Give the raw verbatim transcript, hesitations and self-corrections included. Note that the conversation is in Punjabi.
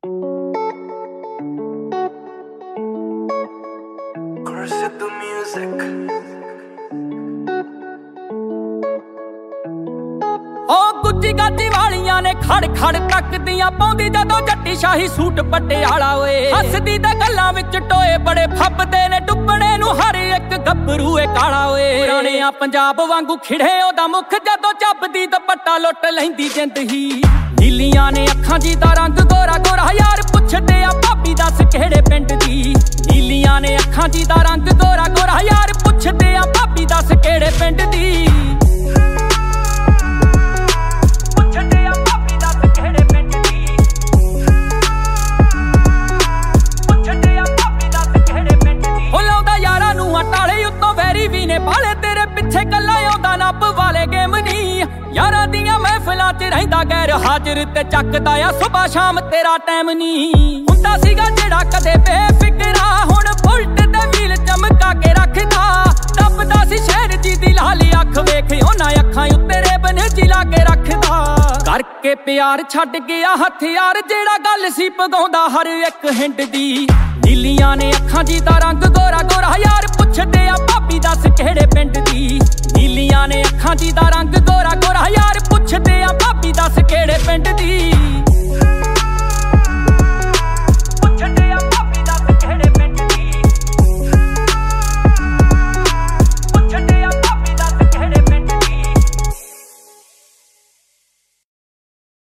Corsetto Music। ਉਹ ਗੁੱਜੀ ਗਾਜੀ ਵਾਲੀਆਂ ਨੇ ਖੜ ਖੜ ਤੱਕਦੀਆਂ ਪਾਉਂਦੀ ਜਦੋਂ ਜੱਟੀ ਸ਼ਾਹੀ ਸੂਟ ਪਟਿਆਲਾ ਓਏ ਹੱਸਦੀ ਤੇ ਗੱਲਾਂ ਵਿੱਚ ਟੋਏ ਬੜੇ ਫੱਬਦੇ ਨੇ ਡੁੱਬਣੇ ਨੂੰ ਹਰ ਇੱਕ ਗੱਭਰੂ ਏ ਕਾਲਾ ਓਏ ਪੁਰਾਣਿਆਂ ਪੰਜਾਬ ਵਾਂਗੂ ਖਿੜੇ ਉਹਦਾ ਮੁਖ ਜਦੋਂ ਚੱਬਦੀ ਦੁਪੱਟਾ ਲੁੱਟ ਲੈਂਦੀ ਜਿੰਦ ਹੀ ਨੀਲੀਆਂ ਨੇ ਅੱਖਾਂ ਜੀ ਦਾ ਰੰਗ ਗੋਰਾ ਗੋਰਾ ਯਾਰ ਪੁੱਛਦੇ ਆ ਭਾਬੀ ਦੱਸ ਕਿਹੜੇ ਪਿੰਡ ਦੀ ਨੀਲੀਆਂ ਨੇ ਅੱਖਾਂ ਜੀ ਦਾ ਰੰਗ ਗੋਰਾ ਗੋਰਾ ਯਾਰ ਪੁੱਛਦੇ ਆ ਭਾਬੀ ਦੱਸ ਕਿਹੜੇ ਪਿੰਡ ਦੀ ਬਾਲੇ ਤੇਰੇ ਪਿੱਛੇ ਕੱਲਾ ਆਉਂਦਾ ਨੱਬ ਵਾਲੇ ਗੇਮ ਨੀ ਯਾਰਾਂ ਦੀਆਂ ਮਹਿਫਲਾਂ 'ਚ ਰਹਿੰਦਾ ਗੈਰ ਹਾਜ਼ਰ ਤੇ ਚੱਕਦਾ ਆ ਸੁਬਾ ਸ਼ਾਮ ਤੇਰਾ ਟਾਈਮ ਨੀ ਹੁੰਦਾ ਸੀਗਾ ਜਿਹੜਾ ਕਦੇ ਬੇਫਿਕਰਾ ਹੁਣ ਬੁਲਟ ਤੇ ਵੀਲ ਚਮਕਾ ਕੇ ਰੱਖਦਾ ਦੱਬਦਾ ਸੀ ਸ਼ਹਿਰ ਜੀ ਦੀ ਲਾਲੀ ਅੱਖ ਵੇਖ ਉਹਨਾਂ ਅੱਖਾਂ ਉੱਤੇ ਰੇਬਨ ਜੀ ਲਾ ਕੇ ਰੱਖਦਾ ਕਰਕੇ ਪਿਆਰ ਛੱਡ ਗਿਆ ਹਥਿਆਰ ਜਿਹੜਾ ਗੱਲ ਸੀ ਪਗਾਉਂਦਾ ਹਰ ਇੱਕ ਹਿੰਡ ਦੀ ਨੀਲੀਆਂ ਨੇ ਅੱਖਾਂ ਜੀ ਦਾ ਰੰਗ ਗੋਰਾ ਗੋਰਾ ਯਾਰ ਪੁੱਛਦੇ ਆ ਭਾਬੀ ਦੱਸ ਕਿਹੜੇ ਪਿੰਡ ਦੀ ਨੀਲੀਆਂ ਨੇ ਅੱਖਾਂ ਜੀ ਦਾ ਰੰਗ